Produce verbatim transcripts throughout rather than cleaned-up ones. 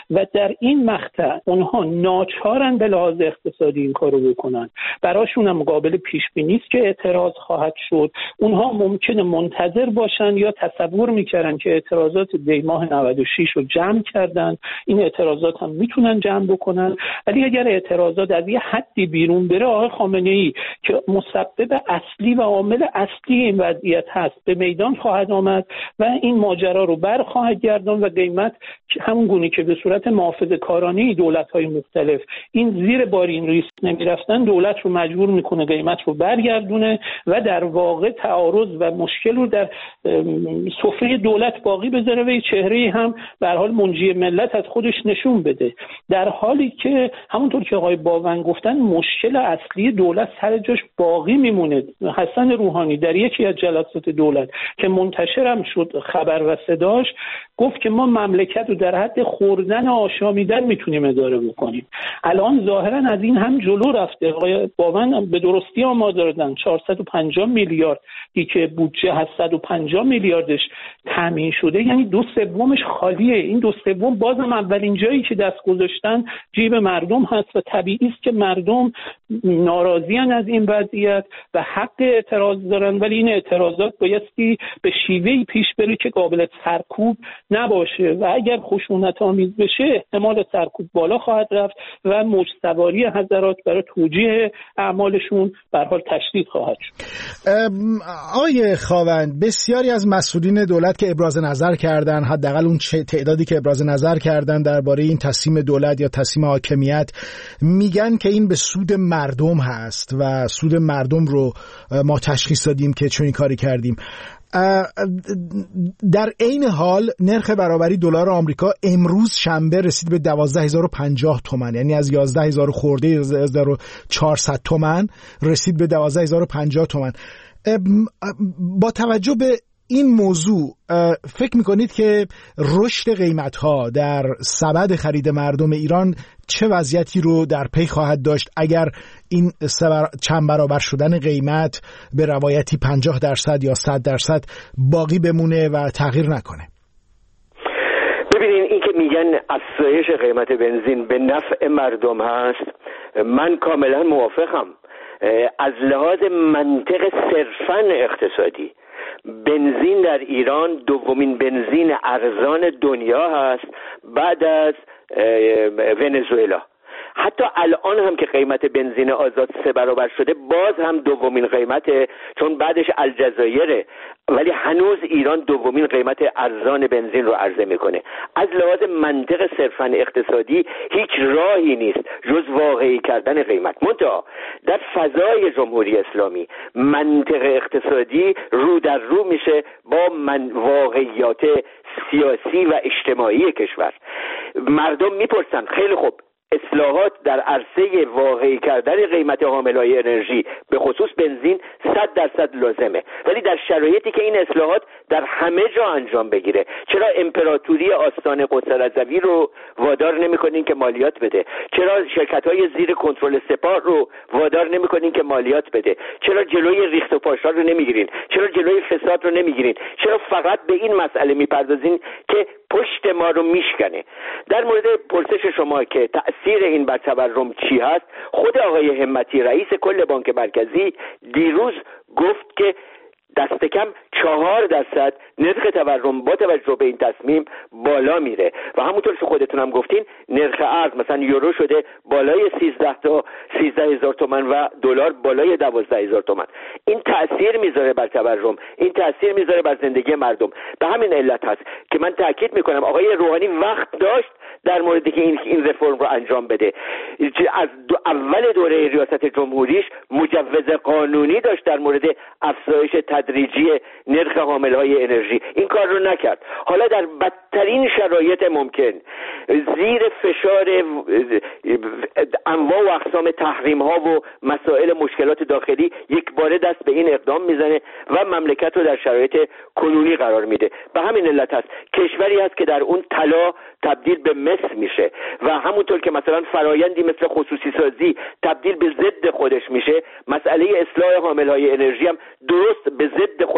و در این مقطع اونها ناچارن به لحاظ اقتصادی این کارو بکنن. براشون هم قابل پیش بینی است که اعتراض خواهد شد. اونها ممکنه منتظر باشن یا تصور میکردن که اعتراضات دی ماه نود و شش رو جمع کردن، این اعتراضات هم میتونن جمع بکنن، ولی اگر اعتراضات از یه حدی بیرون بره، آقای خامنه‌ای که مسبب اصلی و عامل اصلی این وضعیت هست به میدان خواهد آمد و این ماجرا رو بر خواهد گردان و قیمت همون گونه که به صورت محافظه‌کارانه دولت‌های مختلف این زیر بار این ریسک نمی‌رفتن، دولت رو مجبور میکنه قیمت رو برگردونه و در واقع تعارض و مشکل رو در سفره دولت باقی بذاره و چهره هم به هر حال منجی ملت از خودش نشون بده، در حالی که همونطور که آقای باون گفتن مشکل اصلی دولت سر جاش باقی میمونه. حسن روحانی در یکی از جلسات دولت که منتشر هم شد خبر و صداش گفت که ما مملکت رو در حد خوردن آشامیدن میتونیم اداره بکنیم. الان ظاهرا از این هم جلو رفته. آقای باون به درستی آماده دادن چهارصد و پنجاه میلیاردی که بودجه هست صد و پنجاه میلیاردش تامین شده، یعنی دو سومش خالیه. این دو سوم بازم اولین جایی که دست گذاشتن جیب مردم هست و طبیعی است که مردم ناراضیان از این وضعیت و حق اعتراض دارن، ولی این اعتراضات بایستی به شیوهی پیش بره که قابل سرکوب نباشه و اگر خشونت آمیز بشه احتمال سرکوب بالا خواهد رفت و موج سواری حضرات برای توجیه اعمالشون به هر حال تشدید خواهد شد. آقای خاوند، بسیاری از مسئولین دولت که ابراز نظر کردن، حداقل اون تعدادی که ابراز نظر کردن درباره این تصمیم دولت یا تصمیم حاکمیت، میگن که این به سود مردم هست و سود مردم رو ما تشخیص دادیم که چون این کاری کردیم. در عین حال نرخ برابری دلار آمریکا امروز شنبه رسید به دوازده هزار و پنجاه تومان، یعنی از یازده هزار خورده یازده هزار و چهارصد تومان رسید به دوازده هزار و پنجاه تومان. با توجه به این موضوع فکر میکنید که رشد قیمت‌ها در سبد خرید مردم ایران چه وضعیتی رو در پی خواهد داشت اگر این چند برابر شدن قیمت به روایتی پنجاه درصد یا صد درصد باقی بمونه و تغییر نکنه؟ ببینین، این که میگن افزایش قیمت بنزین به نفع مردم هست، من کاملا موافقم. از لحاظ منطق صرفاً اقتصادی بنزین در ایران دومین بنزین ارزان دنیا هست بعد از ونزوئلا. حتی الان هم که قیمت بنزین آزاد سه برابر شده باز هم دومین قیمته، چون بعدش الجزایره، ولی هنوز ایران دومین قیمت ارزان بنزین رو عرضه میکنه. از لحاظ منطق صرفاً اقتصادی هیچ راهی نیست جز واقعی کردن قیمت. منتها در فضای جمهوری اسلامی منطق اقتصادی رو در رو میشه با من واقعیات سیاسی و اجتماعی کشور. مردم میپرسن خیلی خوب، اصلاحات در عرصه واقعی کردن قیمت حاملهای انرژی به خصوص بنزین صد درصد لازمه، ولی در شرایطی که این اصلاحات در همه جا انجام بگیره، چرا امپراتوری آستان قدس رضوی رو وادار نمی‌کنین که مالیات بده؟ چرا شرکت‌های زیر کنترل سپاه رو وادار نمی‌کنین که مالیات بده؟ چرا جلوی ریخت و پاشار رو نمیگیرین؟ چرا جلوی فساد رو نمیگیرین؟ چرا فقط به این مسئله میپردازین که پشت ما رو میشکنه؟ در مورد پرسش شما که تأثیر این بر تورم چی هست، خود آقای همتی رئیس کل بانک مرکزی دیروز گفت که دست کم چهار درصد نرخ تورم با توجه به این تصمیم بالا میره و همونطور که خودتون هم گفتین نرخ ارز مثلا یورو شده بالای سیزده تا سیزده هزار تومان و دلار بالای دوازده هزار تومان. این تأثیر میذاره بر تورم، این تأثیر میذاره بر زندگی مردم. به همین علت هست که من تاکید میکنم آقای روحانی وقت داشت در موردی که این این رفرم رو انجام بده. از دو اول دوره ریاست جمهوریش مجوز قانونی داشت در مورد افزایش تدریجی نرخ حاملهای انرژی، این کار رو نکرد. حالا در بدترین شرایط ممکن زیر فشار انواع و اقسام تحریم ها و مسائل مشکلات داخلی یک باره دست به این اقدام میزنه و مملکت رو در شرایط کنونی قرار میده. به همین علت هست کشوری هست که در اون طلا تبدیل به مس میشه و همونطور که مثلا فرایندی مثل خصوصی سازی تبدیل به ضد خودش میشه، مسئله اصلاح حاملهای انرژی هم درست به ضد خودش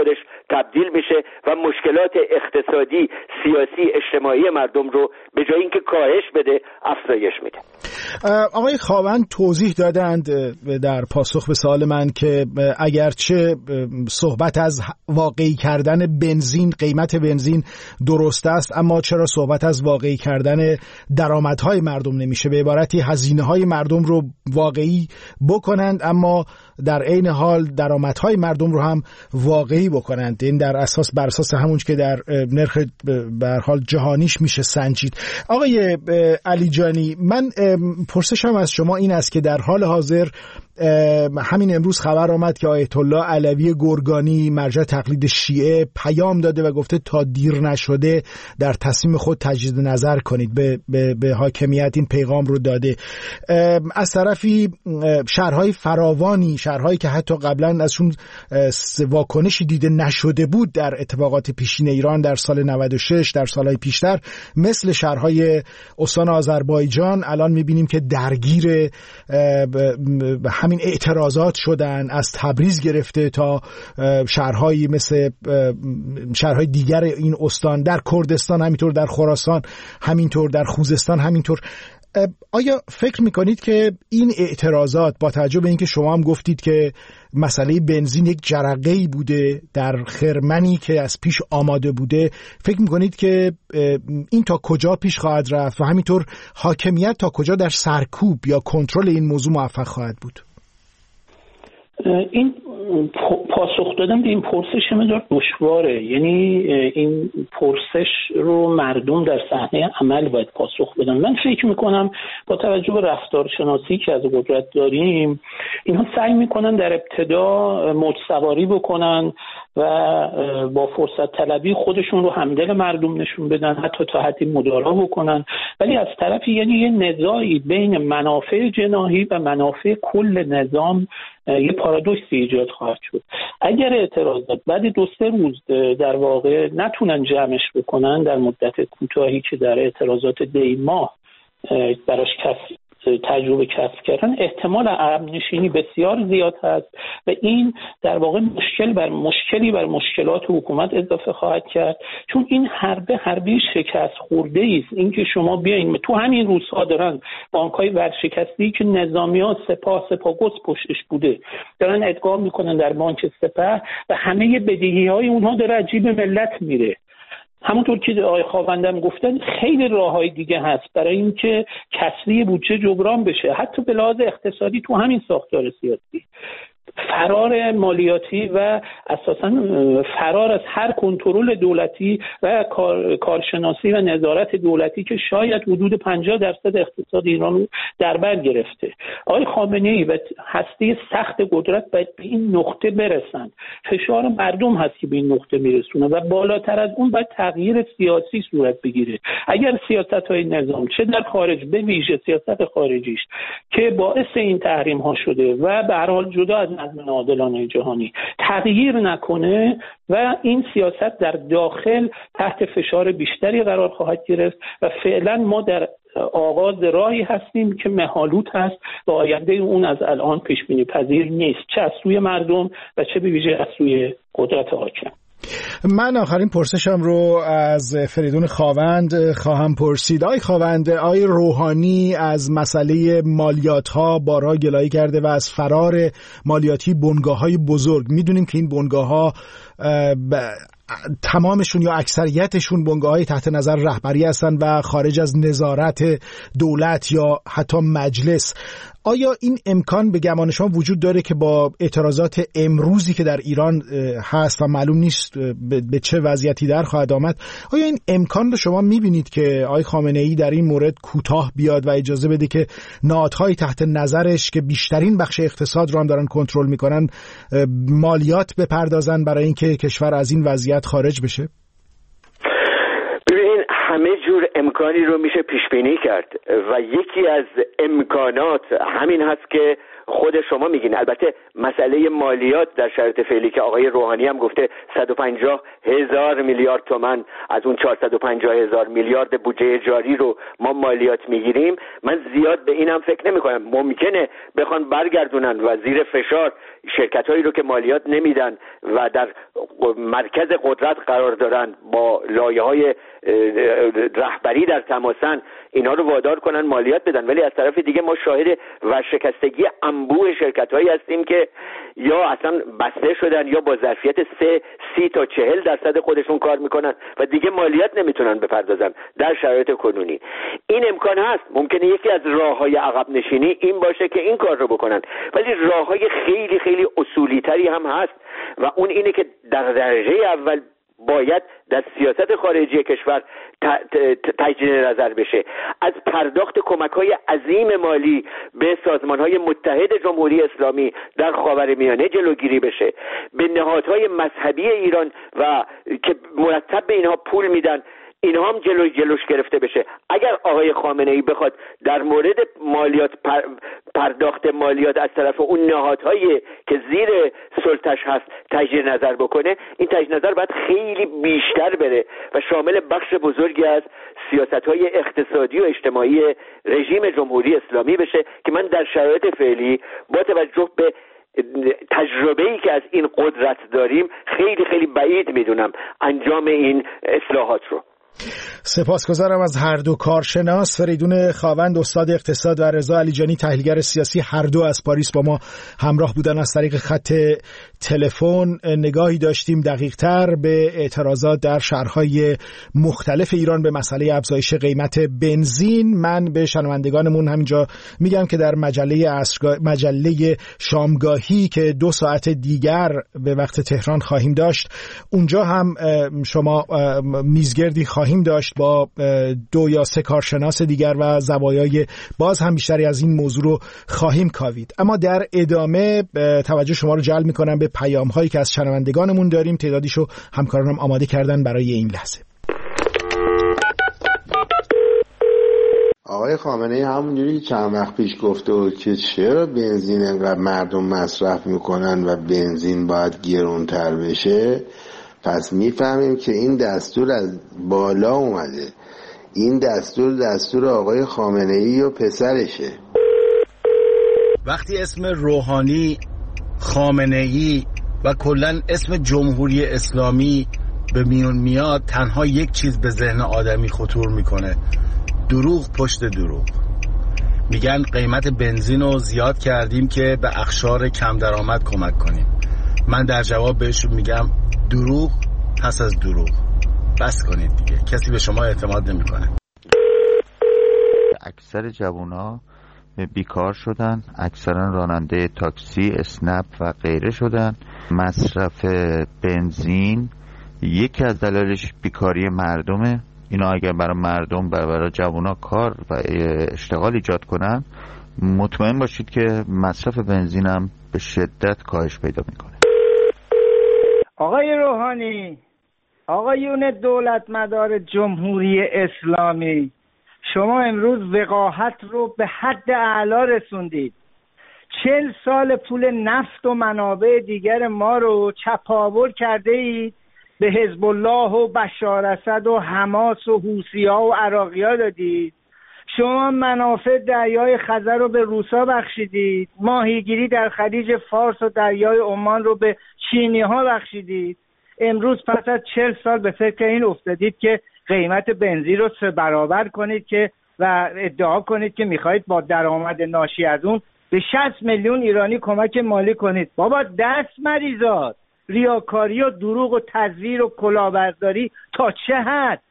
تبدیل میشه و مشکلات اقتصادی، سیاسی، اجتماعی مردم رو به جای اینکه کاهش بده افزایش میده. آقای خاوند توضیح دادند در پاسخ به سوال من که اگرچه صحبت از واقعی کردن بنزین، قیمت بنزین درست است، اما چرا صحبت از واقعی کردن درآمدهای مردم نمیشه؟ به عبارتی هزینه‌های مردم رو واقعی بکنند اما در عین حال درآمدهای مردم رو هم واقعی بکنند. این در اساس بر اساس همون که در نرخ به هر حال جهانیش میشه سنجید. آقای علی جانی، من پرسشم از شما این است که در حال حاضر همین امروز خبر آمد که آیت الله علوی گرگانی مرجع تقلید شیعه پیام داده و گفته تا دیر نشده در تصمیم خود تجدید نظر کنید. به, به, به حاکمیت این پیغام رو داده. از طرفی شهرهای فراوانی، شهرهایی که حتی قبلا ازشون واکنشی دیده نشده بود در اتفاقات پیشین ایران در سال نود و شش، در سالهای پیشتر، مثل شهرهای استان آذربایجان، الان میبینیم که درگیر همین اعتراضات شدن، از تبریز گرفته تا شهرهایی مثل شهرهای دیگر این استان، در کردستان همینطور، در خراسان همینطور، در خوزستان همینطور. آیا فکر میکنید که این اعتراضات با توجه به اینکه شما هم گفتید که مسئله بنزین یک جرقه‌ای بوده در خرمنی که از پیش آماده بوده، فکر میکنید که این تا کجا پیش خواهد رفت و همینطور حاکمیت تا کجا در سرکوب یا کنترل این موضوع موفق خواهد بود؟ این پاسخ دادن به این پرسش مقدار دشواره. یعنی این پرسش رو مردم در صحنه عمل باید پاسخ بدن. من فکر میکنم با توجه به رفتارشناسی که از قدرت داریم، اینها سعی میکنن در ابتدا موج سواری بکنن و با فرصت طلبی خودشون رو همدل مردم نشون بدن، حتی تا حدی مدارا بکنن، ولی از طرفی یعنی یه نزاعی بین منافع جناحی و منافع کل نظام، یه پارادوکسی ایجاد خواهد شد. اگر اعتراضات بعد دو سه روز در واقع نتونن جمعش بکنن در مدت کوتاهی که در اعتراضات دی ماه براش کسب تجربه کسب کردن، احتمال عقب نشینی بسیار زیاد هست و این در واقع مشکل بر مشکلی بر مشکلات حکومت اضافه خواهد کرد، چون این حربه حربه شکست خورده است. این که شما بیاین تو همین روزها دارن بانک‌های ورشکسته که نظامیان سپاه سپاهگوز پشتش بوده دارن ادغام میکنن در بانک سپه و همه بدهی‌های اونها داره از جیب ملت میره. همونطور که آقای خاوندم گفتن خیلی راههای دیگه هست برای اینکه کسری بودجه جبران بشه، حتی به لحاظ اقتصادی تو همین ساختار سیاسی. فرار مالیاتی و اساساً فرار از هر کنترل دولتی و کار، کارشناسی و نظارت دولتی که شاید حدود پنجاه درصد اقتصاد ایران رو در بر گرفته. آقای خامنه‌ای و هسته سخت قدرت باید به این نقطه برسند. فشار مردم هست که به این نقطه میرسونه و بالاتر از اون باید تغییر سیاسی صورت بگیره. اگر سیاست‌های نظام چه در خارج به ویژه سیاست خارجیش که باعث این تحریم ها شده و به هر حال جدا از نظم عادلانه جهانی تغییر نکنه و این سیاست در داخل تحت فشار بیشتری قرار خواهد گرفت و فعلا ما در آغاز راهی هستیم که مه‌آلود هست و آینده اون از الان پیش بینی پذیر نیست، چه از سوی مردم و چه به ویژه از سوی قدرت حاکم. من آخرین پرسشم رو از فریدون خاوند خواهم پرسید. آقای خاوند، آقای روحانی از مسئله مالیات ها بارها گلایه کرده و از فرار مالیاتی بنگاه های بزرگ. میدونیم که این بنگاه ها تمامشون یا اکثریتشون بنگاه‌های تحت نظر رهبری هستن و خارج از نظارت دولت یا حتی مجلس. آیا این امکان به گمان شما وجود داره که با اعتراضات امروزی که در ایران هست و معلوم نیست به چه وضعیتی در خواهد آمد، آیا این امکان رو شما میبینید که آقای خامنه‌ای در این مورد کوتاه بیاد و اجازه بده که نهادهای تحت نظرش که بیشترین بخش اقتصاد رو هم دارن کنترل میکنن مالیات بپردازن برای اینکه کشور از این وضعیت خارج بشه؟ ببینین همه جور امکانی رو میشه پیش بینی کرد و یکی از امکانات همین هست که خود شما میگین. البته مسئله مالیات در شرایط فعلی که آقای روحانی هم گفته صد و پنجاه هزار میلیارد تومان از اون چهارصد و پنجاه هزار میلیارد بودجه جاری رو ما مالیات میگیریم، من زیاد به اینم فکر نمی کنم. ممکنه بخوان برگردونن و زیر فشار شرکت هایی رو که مالیات نمیدن و در مرکز قدرت قرار دارن، با لایه های رهبری در تماسن، اینا رو وادار کنن مالیات بدن. ولی از طرف دیگه ما شاهد ورشکستگی انبوه شرکت هایی هستیم که یا اصلا بسته شدن یا با ظرفیت سه سی تا چهل درصد خودشون کار میکنن و دیگه مالیات نمیتونن بپردازن در شرایط کنونی. این امکان هست. ممکنه یکی از راههای عقب نشینی این باشه که این کار رو بکنن، ولی راههای خیلی خیلی اصولی تری هم هست و اون اینه که در درجه اول باید در سیاست خارجی کشور تجدید نظر بشه، از پرداخت کمک‌های عظیم مالی به سازمان‌های متحد جمهوری اسلامی در خاورمیانه جلوگیری بشه، به نهادهای مذهبی ایران و که مرتب به اینها پول میدن اینها هم جلوی جلوش گرفته بشه. اگر آقای خامنه‌ای بخواد در مورد مالیات پر پرداخت مالیات از طرف اون نهادهایی که زیر سلطش هست تجدید نظر بکنه، این تجدید نظر باید خیلی بیشتر بره و شامل بخش بزرگی از سیاست‌های اقتصادی و اجتماعی رژیم جمهوری اسلامی بشه که من در شرایط فعلی با توجه به تجربه‌ای که از این قدرت داریم خیلی خیلی بعید میدونم انجام این اصلاحات رو. سپاسگزارم از هر دو کارشناس. فریدون خاوند استاد اقتصاد و رضا علیجانی تحلیلگر سیاسی، هر دو از پاریس با ما همراه بودن از طریق خط تلفن. نگاهی داشتیم دقیق‌تر به اعتراضات در شهرهای مختلف ایران به مسئله افزایش قیمت بنزین. من به شنوندگانمون همینجا میگم که در مجله عصرگاه... مجله شامگاهی که دو ساعت دیگر به وقت تهران خواهیم داشت، اونجا هم شما میزگردی خواهیم داشت با دو یا سه کارشناس دیگر و زوایای باز هم بیشتری از این موضوع رو خواهیم کاوید. اما در ادامه توجه شما رو جلب می‌کنم به پیام هایی که از شنوندگانمون داریم. تعدادیشو همکارانم آماده کردن برای این لحظه. آقای خامنه‌ای همونجوری که چند وقت پیش گفته بود که چرا بنزین انقدر مردم مصرف میکنن و بنزین باید گرونتر بشه، پس میفهمیم که این دستور از بالا اومده. این دستور دستور آقای خامنه‌ای و پسرشه. وقتی اسم روحانی، خامنه‌ای و کلن اسم جمهوری اسلامی به میون میاد، تنها یک چیز به ذهن آدمی خطور میکنه: دروغ پشت دروغ. میگن قیمت بنزین رو زیاد کردیم که به اقشار کم درآمد کمک کنیم. من در جواب بهشون میگم دروغ پس از دروغ. بس کنید دیگه، کسی به شما اعتماد نمیکنه. اکثر جوونا بیکار شدن، اکثرا راننده تاکسی، اسنپ و غیره شدن. مصرف بنزین یکی از دلایلش بیکاری مردمه. اینا اگر برای مردم، برای جوونا کار و اشتغال ایجاد کنن، مطمئن باشید که مصرف بنزین هم به شدت کاهش پیدا میکنه. آقای روحانی، آقایون دولت مدار جمهوری اسلامی، شما امروز وقاحت رو به حد اعلا رسوندید. چل سال پول نفت و منابع دیگر ما رو چپاول کرده اید، به حزب الله و بشار اسد و حماس و حوثی‌ها و عراقی‌ها دادید. شما منافع دریای خزر رو به روسا بخشیدید، ماهیگیری در خلیج فارس و دریای عمان رو به چینی‌ها بخشیدید. امروز پس از چل سال به فکر این افتادید که قیمت بنزین رو سه برابر کنید که و ادعا کنید که میخواهید با درآمد ناشی از اون به شصت میلیون ایرانی کمک مالی کنید. بابا دست مریزاد، ریاکاری و دروغ و تزویر و کلاهبرداری تا چه حد؟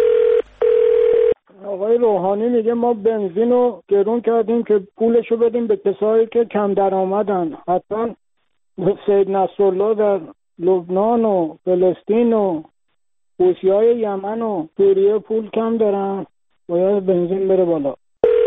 آقای روحانی میگه ما بنزین رو گرون کردیم که پولشو بدیم به کسایی که کم درآمدن. حتما سید نصرالله در لبنان و فلسطین و حوثی‌های یمن و سوریه پول کم دارن، باید بنزین بره بالا.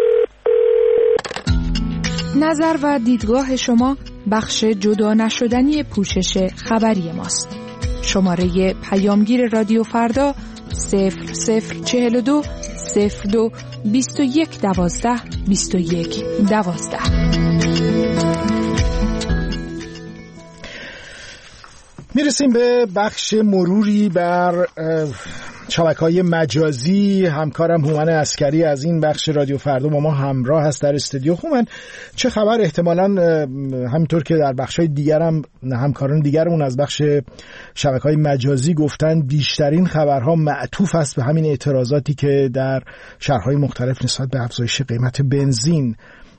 نظر و دیدگاه شما بخش جدا نشدنی پوشش خبری ماست. شماره پیامگیر رادیو فردا صفر صفر چهل و دو صفر دو بیست و یک دوازده بیست و یک دوازده. میرسیم به بخش مروری بر شبکه‌های مجازی. همکارم هومن عسکری از این بخش رادیو فردا با ما همراه هست در استودیو. هومن، چه خبر؟ احتمالاً همینطور که در بخش‌های دیگر هم همکاران دیگرمون از بخش شبکه‌های مجازی گفتن، بیشترین خبرها معطوف است به همین اعتراضاتی که در شهرهای مختلف نسبت به افزایش قیمت بنزین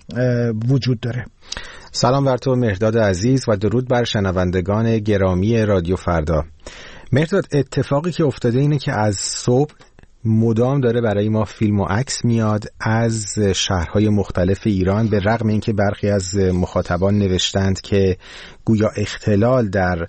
وجود داره. سلام بر تو مهرداد عزیز و درود بر شنوندگان گرامی رادیو فردا. مهرداد، اتفاقی که افتاده اینه که از صبح مدام داره برای ما فیلم و عکس میاد از شهرهای مختلف ایران، به رغم اینکه برخی از مخاطبان نوشتند که گویا اختلال در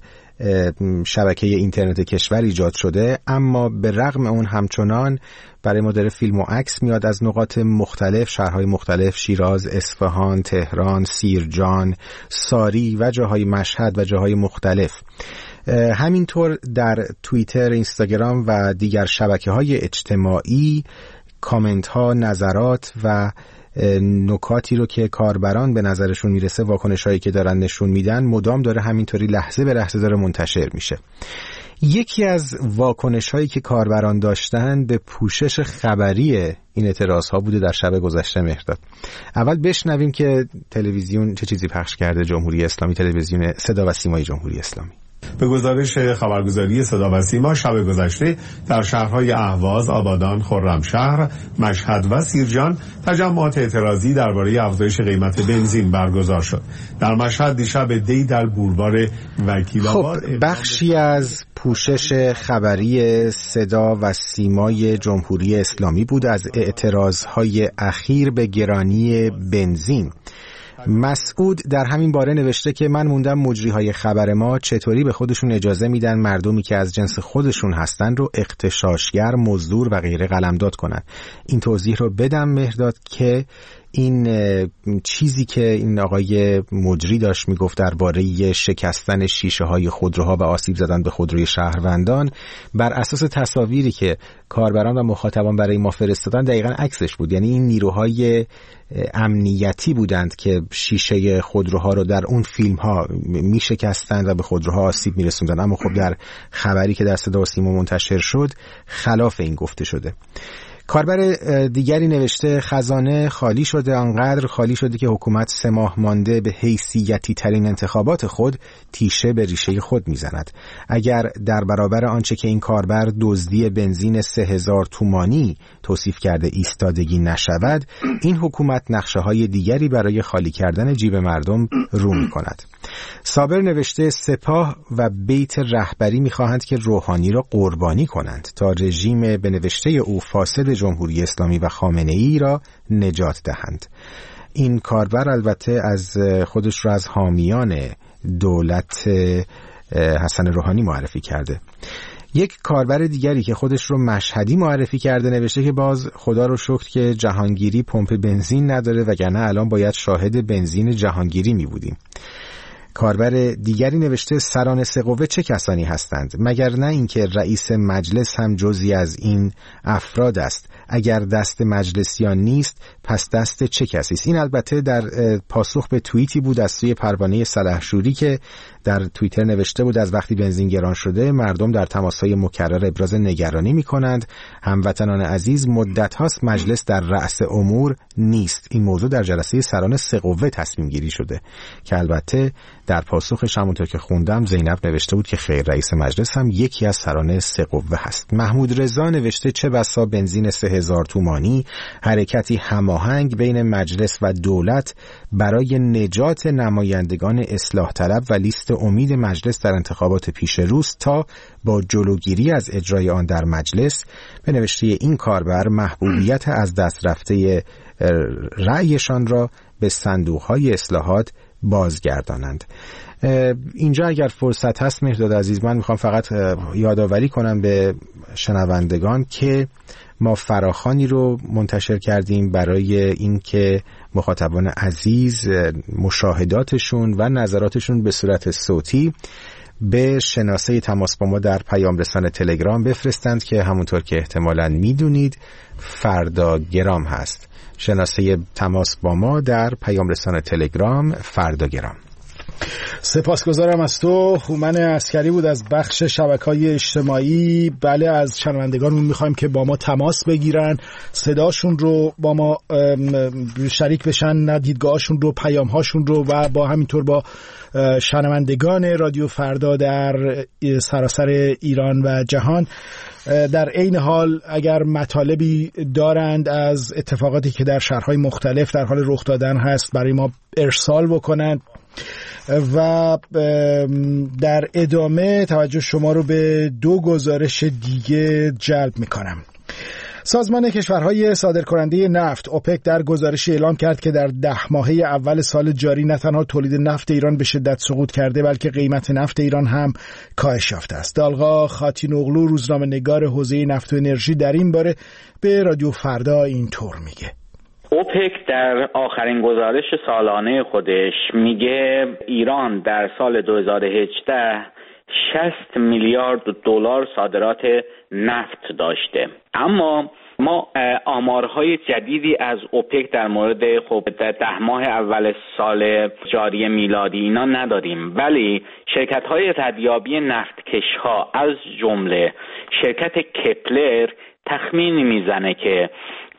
شبکه اینترنت کشور ایجاد شده، اما به رغم اون همچنان برای ما داره فیلم و عکس میاد از نقاط مختلف، شهرهای مختلف، شیراز، اصفهان، تهران، سیرجان، ساری و جاهای مشهد و جاهای مختلف. همینطور در توییتر، اینستاگرام و دیگر شبکه‌های اجتماعی کامنت ها، نظرات و نکاتی رو که کاربران به نظرشون میرسه، واکنش هایی که دارن نشون میدن، مدام داره همینطوری لحظه به لحظه داره منتشر میشه. یکی از واکنش هایی که کاربران داشتن به پوشش خبری این اعتراض ها بوده در شب گذشته. مهرداد، اول بشنویم که تلویزیون چه چیزی پخش کرده. جمهوری اسلامی، تلویزیون صدا و سیمای جمهوری اسلامی. به گزارش خبرگزاری صدا و سیما، شب گذشته در شهرهای اهواز، آبادان، خرمشهر، مشهد و سیرجان تجمعات اعتراضی درباره افزایش قیمت بنزین برگزار شد. در مشهد دیشب دی در بولوار وکیل آباد خب بخشی از پوشش خبری صدا و سیمای جمهوری اسلامی بود از اعتراضهای اخیر به گرانی بنزین. مسعود در همین باره نوشته که من موندم مجریهای خبر ما چطوری به خودشون اجازه میدن مردمی که از جنس خودشون هستن رو اغتشاشگر، مزدور و غیره قلمداد کنن. این توضیح رو بدم مهرداد که این چیزی که این آقای مجری داشت میگفت درباره شکستن شیشه های خودروها و آسیب زدن به خودروی شهروندان، بر اساس تصاویری که کاربران و مخاطبان برای ما فرستادن دقیقاً عکسش بود. یعنی این نیروهای امنیتی بودند که شیشه خودروها رو در اون فیلم ها می شکستند و به خودروها آسیب می رسوندند. اما خب در خبری که در صدا و سیما منتشر شد خلاف این گفته شده. کاربر دیگری نوشته خزانه خالی شده، آنقدر خالی شده که حکومت سه ماه مانده به حیثیتی ترین انتخابات خود تیشه به ریشه خود میزند. اگر در برابر آنچه که این کاربر دزدی بنزین سه هزار تومانی توصیف کرده ایستادگی نشود، این حکومت نقشه های دیگری برای خالی کردن جیب مردم رو می کند. صابر نوشته سپاه و بیت رهبری می‌خواهند که روحانی را قربانی کنند تا رژیم به نوشته او فاسد جمهوری اسلامی و خامنه‌ای را نجات دهند. این کاربر البته از خودش را از حامیان دولت حسن روحانی معرفی کرده. یک کاربر دیگری که خودش رو مشهدی معرفی کرده نوشته که باز خدا رو شکر که جهانگیری پمپ بنزین نداره، وگرنه الان باید شاهد بنزین جهانگیری می بودیم. کاربر دیگری نوشته سران سه قوه چه کسانی هستند؟ مگر نه اینکه رئیس مجلس هم جزئی از این افراد است؟ اگر دست مجلسیان نیست پس دست چه کسی است؟ این البته در پاسخ به توییتی بود از سوی پروانه سلحشوری که در توییتر نوشته بود از وقتی بنزین گران شده مردم در تماس‌های مکرر ابراز نگرانی می‌کنند. هموطنان عزیز، مدت هاست مجلس در رأس امور نیست. این موضوع در جلسه سران سه قوه تصمیم گیری شده که البته در پاسخش همونطور که خوندم زینب نوشته بود که خیر، رئیس مجلس هم یکی از سران سه قوه هست. محمود رضا نوشته چه بسا بنزین سه هزار تومانی، حرکتی هماهنگ بین مجلس و دولت برای نجات نمایندگان اصلاح طلب و لیست امید مجلس در انتخابات پیش روز تا با جلوگیری از اجرای آن در مجلس، به نوشته این کاربر محبوبیت از دست رفته رأیشان را به صندوق‌های اصلاحات بازگردانند. اینجا اگر فرصت هست مهرداد عزیز، من میخوام فقط یادآوری کنم به شنوندگان که ما فراخوانی رو منتشر کردیم برای اینکه مخاطبان عزیز مشاهداتشون و نظراتشون به صورت صوتی به شناسه تماس با ما در پیام رسان تلگرام بفرستند که همونطور که احتمالاً میدونید فردا گرام هست. شناسه تماس با ما در پیام رسان تلگرام فردا گرام. سپاسگزارم از تو. هومن عسکری بود از بخش شبکه‌های اجتماعی. بله، از شنوندگانمون میخوایم که با ما تماس بگیرن، صداشون رو با ما شریک بشن، دیدگاهاشون رو، پیامهاشون رو، و با همینطور با شنوندگان رادیو فردا در سراسر ایران و جهان. در عین حال اگر مطالبی دارند از اتفاقاتی که در شهرهای مختلف در حال رخ دادن هست برای ما ارسال بکنند. و در ادامه توجه شما رو به دو گزارش دیگه جلب میکنم. سازمان کشورهای صادرکننده نفت اوپک در گزارشی اعلام کرد که در ده ماهه اول سال جاری نه تنها تولید نفت ایران به شدت سقوط کرده بلکه قیمت نفت ایران هم کاهش یافته است. دالغا خاتینوغلو، روزنامه‌نگار حوزه نفت و انرژی، در این باره به رادیو فردا اینطور میگه: اوپک در آخرین گزارش سالانه خودش میگه ایران در سال دو هزار و هجده شصت میلیارد دلار صادرات نفت داشته. اما ما آمارهای جدیدی از اوپک در مورد خب در ده ماه اول سال جاری میلادی اینا نداریم، ولی شرکت‌های ردیابی نفتکش‌ها از جمله شرکت کپلر تخمینی میزنه که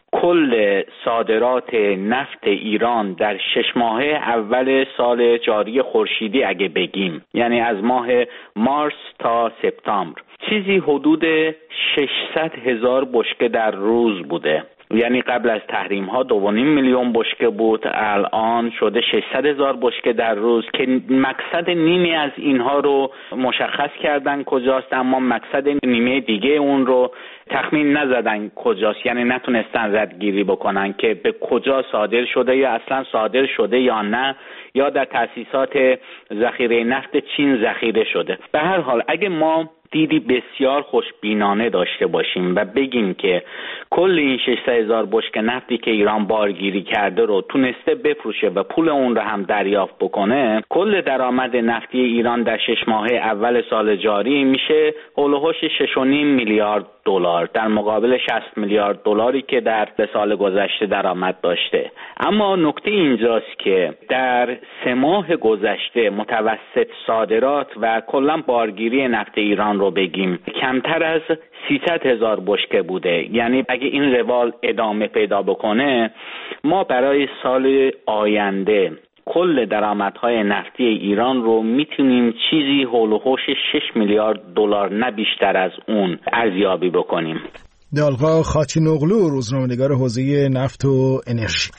کل صادرات نفت ایران در شش ماهه اول سال جاری خورشیدی اگه بگیم، یعنی از ماه مارس تا سپتامبر، چیزی حدود ششصد هزار بشکه در روز بوده. یعنی قبل از تحریم ها دو و نیم میلیون بشکه بود، الان شده ششصد هزار بشکه در روز که مقصد نیمی از اینها رو مشخص کردن کجاست، اما مقصد نیمه دیگه اون رو تخمین نزدن کجاست، یعنی نتونستن ردگیری بکنن که به کجا صادر شده یا اصلا صادر شده یا نه، یا در تأسیسات ذخیره نفت چین ذخیره شده. به هر حال اگه ما دیدی بسیار خوشبینانه داشته باشیم و بگیم که کل این ششصد هزار بشکه نفتی که ایران بارگیری کرده رو تونسته بفروشه و پول اون رو هم دریافت بکنه، کل درآمد نفتی ایران در شش ماهه اول سال جاری میشه هولوحش شش و نیم میلیارد دلار در مقابل شصت میلیارد دلاری که در سال گذشته درآمد داشته. اما نکته اینجاست که در سه ماه گذشته متوسط صادرات و کلا بارگیری نفت ایران رو بگیم کمتر از سیصد هزار بشکه بوده. یعنی اگه این روال ادامه پیدا بکنه ما برای سال آینده کل درآمدهای نفتی ایران رو میتونیم چیزی هول و هوش شش میلیارد دلار نه بیشتر از اون ارزیابی بکنیم. دالغا خاتینوغلو، روزنامه‌نگار حوزه نفت و انرژی.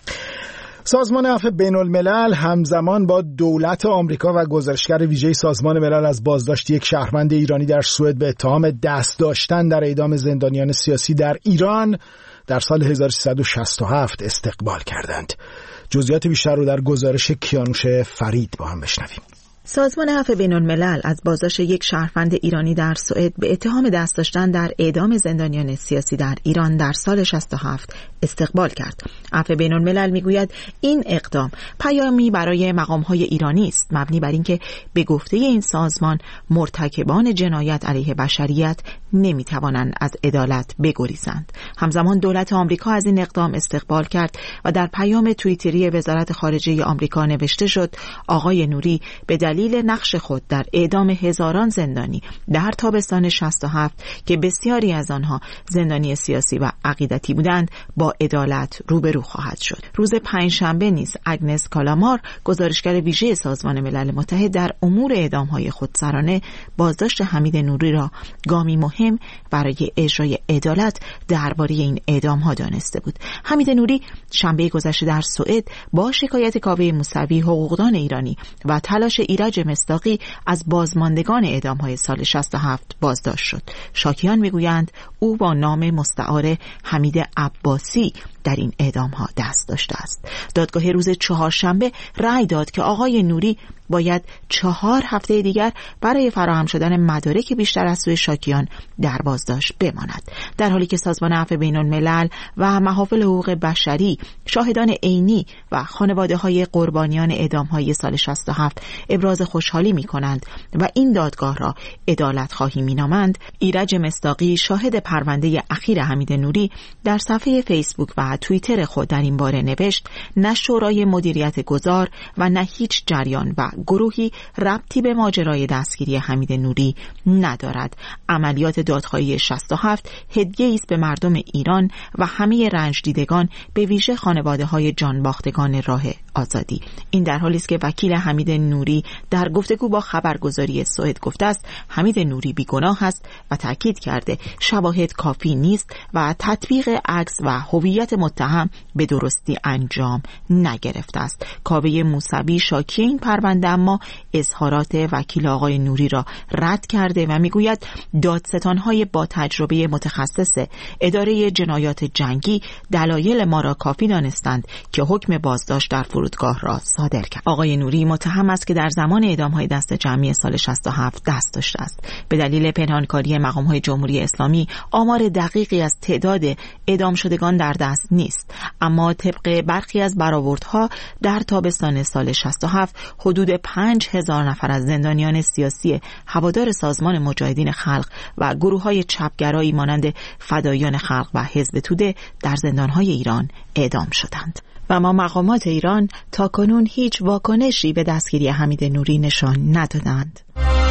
سازمان عفو بین الملل همزمان با دولت آمریکا و گزارشگر ویژه سازمان ملل از بازداشت یک شهروند ایرانی در سوئد به اتهام دست داشتن در اعدام زندانیان سیاسی در ایران در سال هزار و سیصد و شصت و هفت استقبال کردند. جزئیات بیشتر رو در گزارش کیانوش فرید با هم بشنویم. سازمان عفو بین الملل از بازداشت یک شهروند ایرانی در سوئد به اتهام دست داشتن در اعدام زندانیان سیاسی در ایران در سال شصت و هفت استقبال کرد. عفو بین الملل میگوید این اقدام پیامی برای مقام‌های ایرانی است مبنی بر اینکه به گفته این سازمان مرتکبان جنایت علیه بشریت نمیتوانند از عدالت بگریزند. همزمان دولت آمریکا از این اقدام استقبال کرد و در پیام توییتری وزارت خارجه آمریکا نوشته شد آقای نوری به دلیل نقش خود در اعدام هزاران زندانی در تابستان شصت و هفت که بسیاری از آنها زندانی سیاسی و عقیدتی بودند با عدالت روبرو خواهد شد. روز پنجشنبه نیز اگنس کالامار گزارشگر ویژه سازمان ملل متحد در امور اعدام‌های خودسرانه بازداشت حمید نوری را گامی مهم برای اجرای عدالت درباره این اعدام‌ها دانسته بود. حمید نوری شنبه گذشته در سوئد با شکایت کاوه موسوی حقوقدان ایرانی و تلاش ایرج مصداقی از بازماندگان اعدام‌های سال شصت و هفت بازداشت شد. شاکیان میگویند او با نام مستعار حمید عباسی در این اعدام‌ها دست داشته است. دادگاه روز چهارشنبه رأی داد که آقای نوری باید چهار هفته دیگر برای فراهم شدن مدارک بیشتر از سوی شاکیان در بازداشت بماند، در حالی که سازمان عفو بین الملل و محافل حقوق بشری، شاهدان عینی و خانواده‌های قربانیان اعدام‌های سال شصت و هفت ابراز خوشحالی می‌کنند و این دادگاه را عدالت خواهی می‌نامند. ایرج مصداقی، شاهد پرونده اخیر حمید نوری، در صفحه فیسبوک و و توییتر خود در این باره نوشت نه شورای مدیریت گذار و نه هیچ جریان و گروهی ربطی به ماجرای دستگیری حمید نوری ندارد. عملیات دادخواهی شصت و هفت هدیه‌ای است به مردم ایران و همه رنج دیدگان، به ویژه خانواده‌های جانباختگان راه آزادی. این در حالی است که وکیل حمید نوری در گفتگو با خبرگزاری سوئد گفته است حمید نوری بیگناه است و تاکید کرده شواهد کافی نیست و تطبیق عکس و هویت متهم به درستی انجام نگرفته است. کاوه موسوی شاکی این پرونده اما اظهارات وکیل آقای نوری را رد کرده و میگوید دادستان‌های با تجربه متخصص اداره جنایات جنگی دلایل ما را کافی دانستند که حکم بازداشت در فرودگاه را صادر کرد. آقای نوری متهم است که در زمان اعدام‌های دست جمعی سال شصت و هفت دست داشته است. به دلیل پنهانکاری مقام‌های جمهوری اسلامی آمار دقیقی از تعداد اعدام شدگان در دست نیست، اما طبق برخی از برآوردها در تابستان سال شصت و هفت حدود پنج هزار نفر از زندانیان سیاسی هوادار سازمان مجاهدین خلق و گروه‌های چپگرایی مانند فداییان خلق و حزب توده در زندان‌های ایران اعدام شدند. و اما مقامات ایران تاکنون هیچ واکنشی به دستگیری حمید نوری نشان ندادند.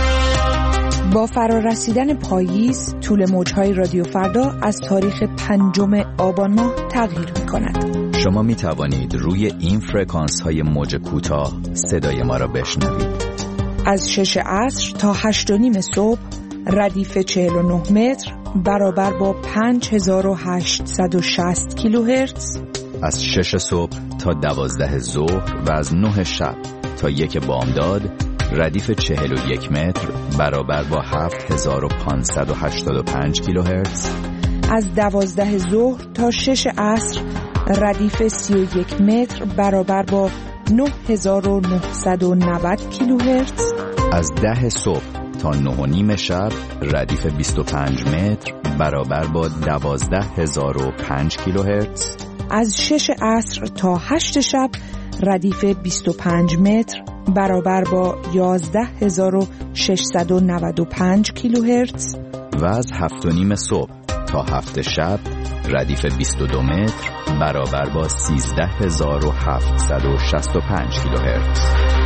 با فرارسیدن پاییز، طول موج‌های رادیو فردا از تاریخ پنجم آبان ماه تغییر می‌کند. شما می‌توانید روی این فرکانس‌های موج کوتاه صدای ما را بشنوید. از شش عصر تا هشت و نیم صبح، ردیف چهل و نه متر برابر با پنج هزار و هشتصد و شصت کیلوهرتز. از شش صبح تا دوازده ظهر و از نه شب تا یک بامداد، ردیف چهل و یک متر برابر با هفت هزار و پانصد و هشتاد و پنج کیلوهرتز. از دوازده ظهر تا شش عصر، ردیف سی و یک متر برابر با نه هزار و نهصد و نود کیلوهرتز. از ده صبح تا نه و نیم شب، ردیف بیست و پنج متر برابر با دوازده هزار و پنج کیلوهرتز. از شش عصر تا هشت شب، ردیف بیست و پنج متر برابر با یازده هزار و ششصد و نود و پنج کیلوهرتز. و از هفت و نیم صبح تا هفت شب، ردیف بیست و دو متر برابر با سیزده هزار و هفتصد و شصت و پنج کیلوهرتز.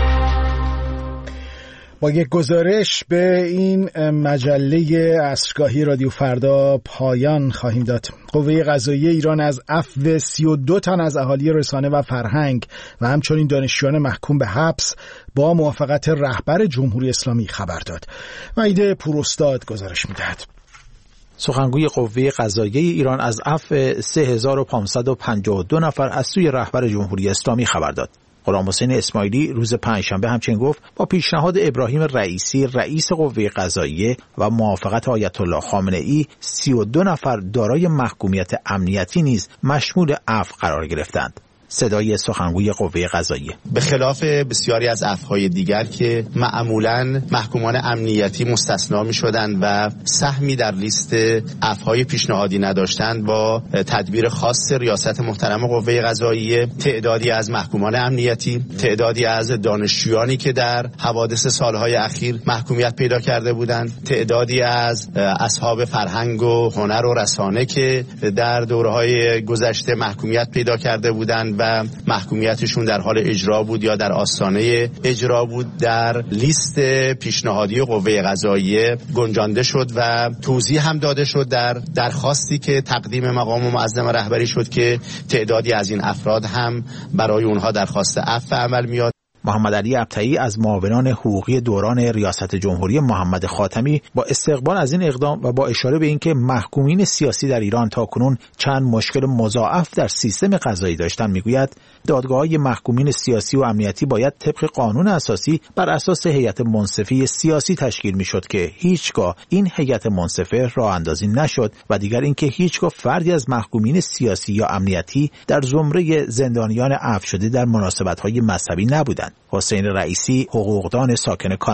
با یک گزارش به این مجله عصرگاهی رادیو فردا پایان خواهیم داد. قوه قضاییه ایران از عفو سی و دو تن از اهالی رسانه و فرهنگ و همچنین دانشجویان محکوم به حبس با موافقت رهبر جمهوری اسلامی خبر داد. وحید پوراستاد گزارش می‌دهد. سخنگوی قوه قضاییه ایران از عفو سه هزار و پانصد و پنجاه و دو نفر از سوی رهبر جمهوری اسلامی خبر داد. غلامحسین اسماعیلی روز پنجشنبه همچنین گفت با پیشنهاد ابراهیم رئیسی رئیس قوه قضاییه و موافقت آیت الله خامنه ای، سی و دو نفر دارای محکومیت امنیتی نیز مشمول عفو قرار گرفتند. صدای سخنگوی قوه قضاییه: به خلاف بسیاری از عفوهای دیگر که معمولاً محکومان امنیتی مستثنا می شدند و سهمی در لیست عفوهای پیشنهادی نداشتند، با تدبیر خاص ریاست محترم قوه قضاییه تعدادی از محکومان امنیتی، تعدادی از دانشجویانی که در حوادث سالهای اخیر محکومیت پیدا کرده بودند، تعدادی از اصحاب فرهنگ و هنر و رسانه که در دوره‌های گذشته محکومیت پیدا کرده بودند و محکومیتشون در حال اجرا بود یا در آستانه اجرا بود، در لیست پیشنهادی قوه قضاییه گنجانده شد و توضیح هم داده شد در درخواستی که تقدیم مقام معظم رهبری شد که تعدادی از این افراد هم برای اونها درخواست عفو عمل میاد. محمد علی ابطحی از معاونان حقوقی دوران ریاست جمهوری محمد خاتمی با استقبال از این اقدام و با اشاره به اینکه محکومین سیاسی در ایران تاکنون چند مشکل مضاعف در سیستم قضایی داشتند میگوید دادگاه‌های محکومین سیاسی و امنیتی باید طبق قانون اساسی بر اساس هیئت منصفه سیاسی تشکیل میشد که هیچگاه این هیئت منصفه راه اندازی نشد و دیگر اینکه هیچگاه فردی از محکومین سیاسی یا امنیتی در زمره زندانیان عفو شده در مناسبت‌های مذهبی نبودند. حسین رئیسی، حقوقدان ساکن کانادا: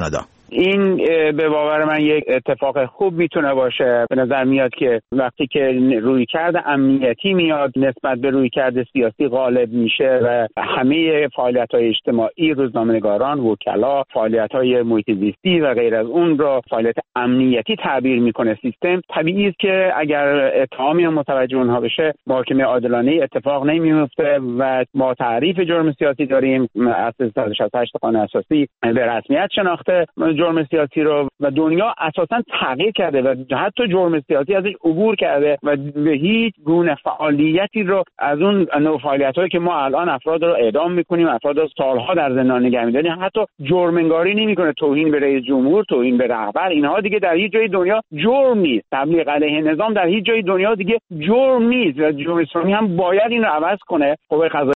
این به باور من یک اتفاق خوب میتونه باشه. به نظر میاد که وقتی که رویکرد امنیتی میاد نسبت به رویکرد سیاسی غالب میشه و همه فعالیت‌های اجتماعی، روزنامه‌نگاران، وکلا، فعالیت‌های محیط زیستی و غیر از اون را فعالیت امنیتی تعبیر میکنه سیستم، طبیعی است که اگر اتهامی متوجه اونها بشه محاکمه عادلانه اتفاق نمیفته و ما تعریف جرم سیاسی داریم از صد و شصت و هشت قانون اساسی به رسمیت شناخته جرم سیاسی رو و دنیا اساساً تغییر کرده و حتی جرم سیاسی ازش عبور کرده و به هیچ گونه فعالیتی رو از اون نوع فعالیت‌هایی که ما الان افراد رو اعدام می‌کنیم، افراد رو سالها در زندان نگه می‌داریم، حتی جرم انگاری نمی‌کنه، توهین به رئیس جمهور، توهین به رهبر، اینها دیگه در هیچ جای دنیا جرم نیست. تبلیغ علیه نظام در هیچ جای دنیا دیگه جرم نیست و جمهوری اسلامی هم باید این رو عوض کنه. قوه قضاییه